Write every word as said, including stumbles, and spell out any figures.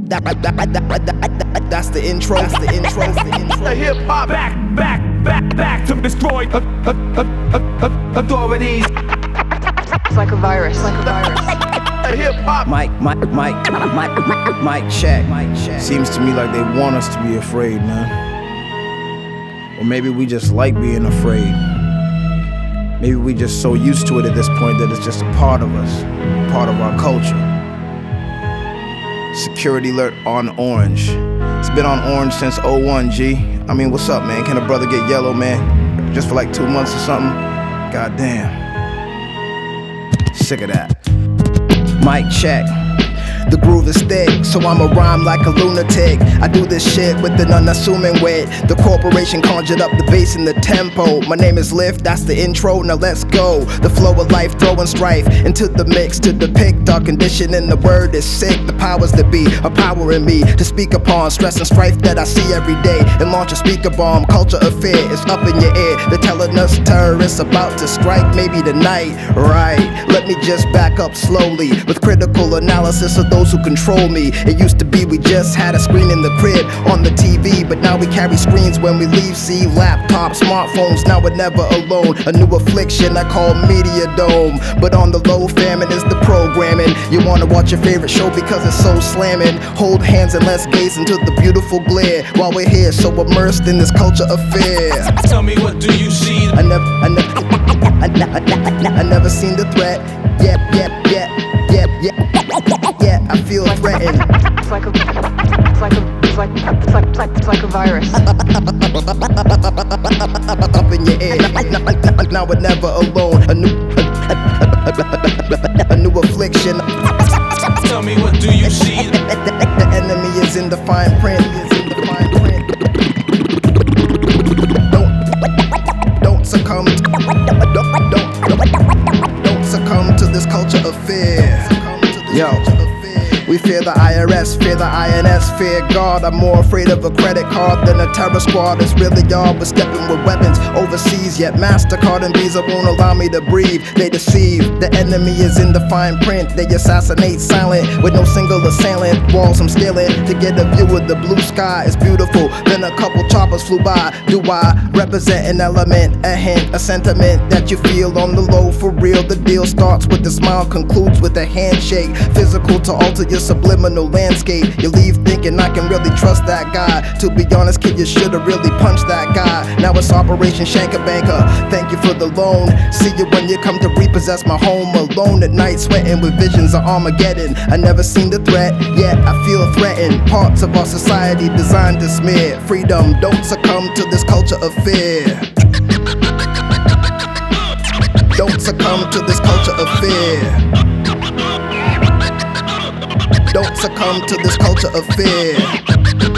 That, that, that, that, that, that's the intro. That's the intro. That's the intro. The hip hop back, back, back, back to destroy uh, uh, uh, uh, authorities. It's like a virus. Like a virus. The hip hop. Mike, Mike, Mike, Mike, Mike, check. Mike, check. Seems to me like they want us to be afraid, man. Or maybe we just like being afraid. Maybe we just so used to it at this point that it's just a part of us, part of our culture. Security alert on orange. It's been on orange since oh one, G. I mean, what's up, man? Can a brother get yellow, man? Just for like two months or something? God damn. Sick of that. Mic check. The groove is thick, so I'ma rhyme like a lunatic. I do this shit with an unassuming wit. The corporation conjured up the bass and the tempo. My name is Lift, that's the intro, now let's go. The flow of life, throwing strife into the mix to depict our condition, and the word is sick. The powers that be are powering me to speak upon stress and strife that I see every day, and launch a speaker bomb. Culture of fear is up in your ear. They're telling us terrorists about to strike, maybe tonight. Right, let me just back up slowly with critical analysis of those who control me. It used to be we just had a screen in the crib on the T V, but now we carry screens when we leave. See, laptops, smartphones, now we're never alone. A new affliction I call Media Dome, but on the low, famine is the programming. You wanna watch your favorite show because it's so slamming. Hold hands and let's gaze into the beautiful glare while we're here so immersed in this culture of fear. Tell me, what do you see? I never, I never, I, I, I, I never seen the threat. Yep, yep, yep, yep, yep. Yeah, I feel threatened. It's like a, it's like a, it's like, it's like, it's like, it's like a virus. Up in your ear. Now we're never alone. A new, a new affliction. Tell me, what do you see? The enemy is in the fine print. Is in the fine print. Don't, don't succumb. Don't, don't, don't succumb to this culture of fear. Yo, we fear the I R S, fear the I N S, fear God. I'm more afraid of a credit card than a terror squad. It's really y'all, but stepping with weapons overseas. Yet MasterCard and Visa won't allow me to breathe. They deceive, the enemy is in the fine print. They assassinate silent, with no single assailant. Walls I'm scaling to get a view of the blue sky. It's beautiful, then a couple choppers flew by. Do I represent an element, a hint, a sentiment that you feel on the low? For real, the deal starts with a smile, concludes with a handshake. Physical to alter your subliminal landscape. You leave thinking I can really trust that guy. To be honest, kid, you should've really punched that guy. Now it's Operation Shanker Banker. Thank you for the loan. See you when you come to repossess my home. Alone at night, sweating with visions of Armageddon. I never seen the threat, yet I feel threatened. Parts of our society designed to smear freedom. Don't succumb to this culture of fear. Don't succumb to this culture of fear. Don't succumb to this culture of fear.